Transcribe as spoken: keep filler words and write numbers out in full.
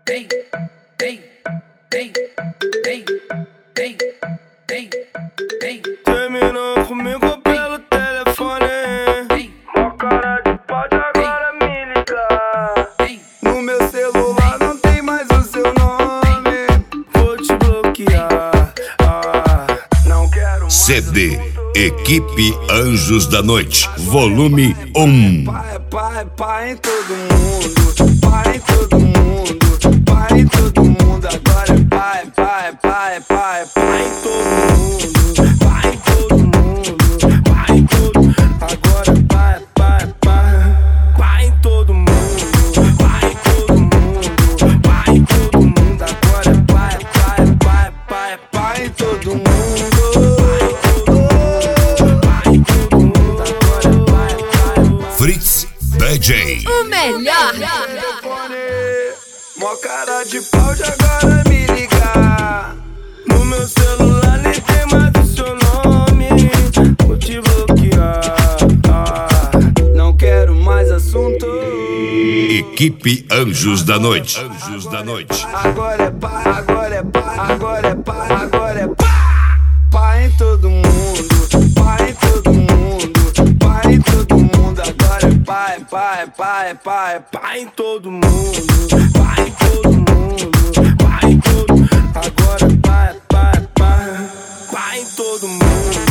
vem, vem, vem, vem, vem, vem, vem. Terminou comigo pelo telefone. Mó cara de pau de agora me ligar. No meu celular não tem mais o seu nome. Vou te bloquear. Ah, não quero mais. C D Equipe Anjos da Noite, volume um. Pai, pai, pai em todo mundo. Pai em todo mundo. Pai em todo mundo. Agora é pai, pai, pai, pai, pai em todo mundo. Pai em todo mundo. Pai em todo. Agora pai, pai, pai. Pai em todo mundo. Pai em todo mundo. Pai em todo mundo. Agora é pai, pai, pai, pai, Pai em todo mundo. Fritz D J. O melhor. Mó cara de pau de agora me ligar. no meu celular nem tem mais o seu nome. Vou te bloquear. Ah, Não quero mais assunto. Equipe Anjos da Noite. Anjos da Noite. Agora é pai, agora é pai, agora é pai, agora é pai. Pai em todo mundo, pai em todo mundo, pai em todo mundo. Agora é pai, pai, pai, pai, pai em todo mundo. Pai em todo mundo. Pai em todo. Agora pai, pai, pai. Pai em todo mundo.